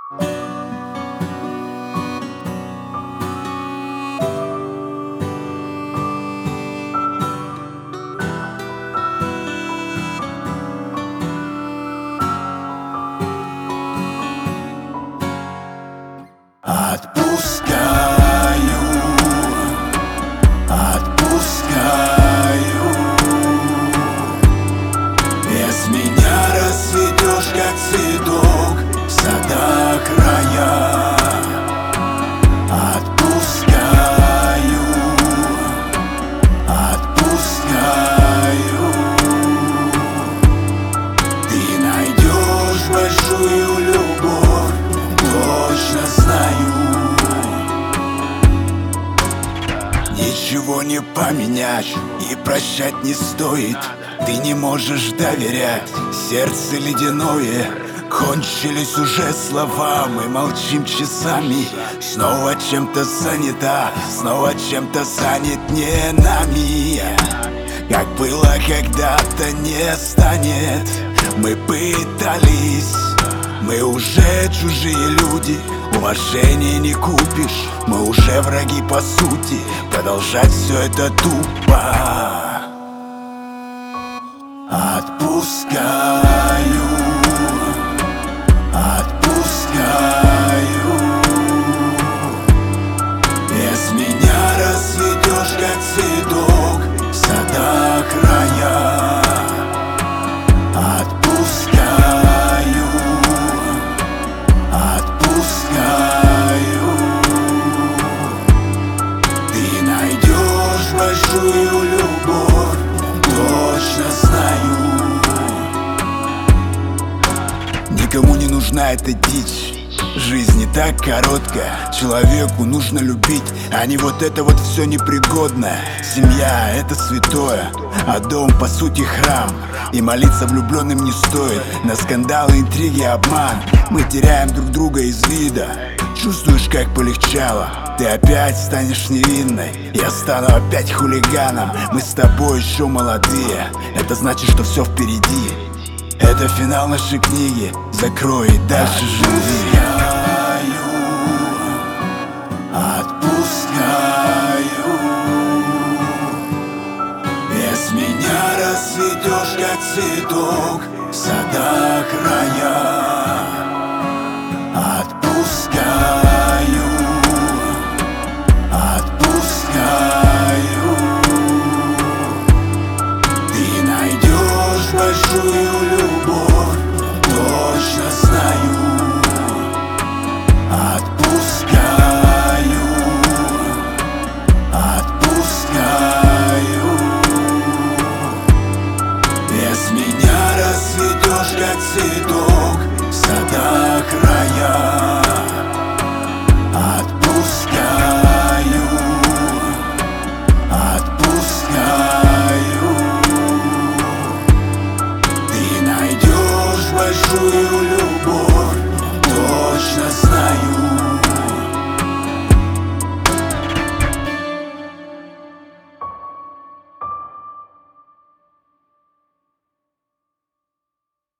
Отпускаю, отпускаю. Без меня расцветешь, как цветок в садах рая. Отпускаю, отпускаю. Ты найдешь большую любовь, точно знаю. Ничего не поменять и прощать не стоит. Ты не можешь доверять, сердце ледяное. Кончились уже слова, мы молчим часами. Снова чем-то занята, снова чем-то занят не нами. Как было когда-то, не станет. Мы пытались, мы уже чужие люди. Уважения не купишь, мы уже враги по сути. Продолжать все это тупо. Отпускаю, отпускаю. Без меня расцветешь, как цветок в садах рая. Отпускаю, отпускаю. Ты найдешь большую любовь, точно знаю. Никому не нужна эта дичь. Жизнь не так короткая. Человеку нужно любить, а не вот это вот все непригодное. Семья — это святое, а дом по сути храм. И молиться влюбленным не стоит на скандалы, интриги, обман. Мы теряем друг друга из вида. Чувствуешь, как полегчало? Ты опять станешь невинной, я стану опять хулиганом. Мы с тобой еще молодые, это значит, что все впереди. Это финал нашей книги, закрой и дальше живи. Отпускаю, без меня расцветешь, как цветок в садах рая. Отпускаю, отпускаю. Ты найдешь большую любовь, точно знаю. Отпускаю, отпускаю. Без меня расцветешь, как цветок в садах.